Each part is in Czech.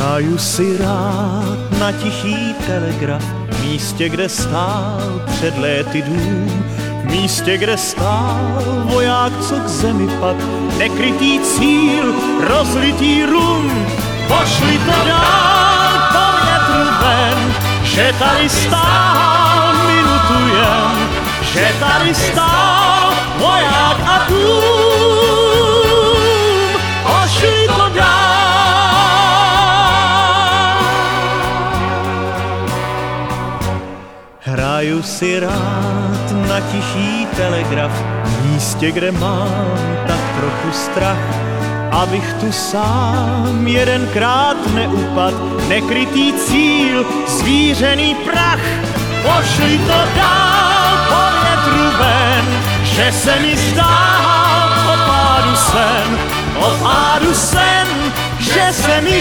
Hraju si rád na tichý telegraf, v místě, kde stál před léty dům, v místě, kde stál voják, co k zemi pad, nekrytý cíl, rozlitý rum. Pošli to dál po větru ven, že tady stál minutu jen, že tady stál voják a dům. Pošli to dál. Hraju si rád na tichý telegraf, v místě, kde mám tak trochu strach, abych tu sám jedenkrát neupad, nekrytý cíl, zvířený prach. Pošli to dál po větru ven, že se mi zdál o pádu sen, že se mi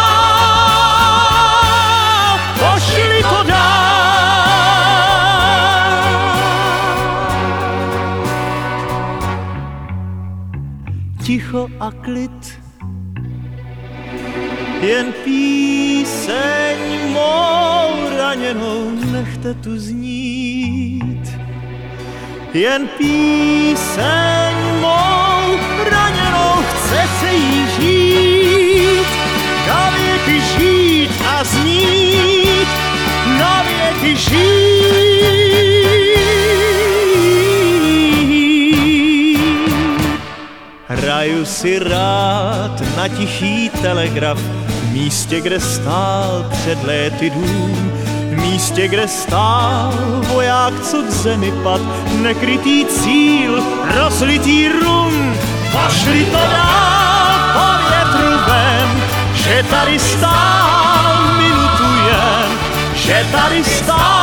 zdál. Pošli to dál. Ticho a klid, jen píseň mou raněnou nechte tu znít. Jen píseň mou raněnou chce se jí žít, na věky žít a znít, na věky žít. Hraju si rád na tichý telegraf, v místě, kde stál před léty dům, v místě, kde stál voják, co k zemi pad, nekrytý cíl, rozlitý rum. Pošli to dál po větru ven, že tady stál minutu jen, že tady stál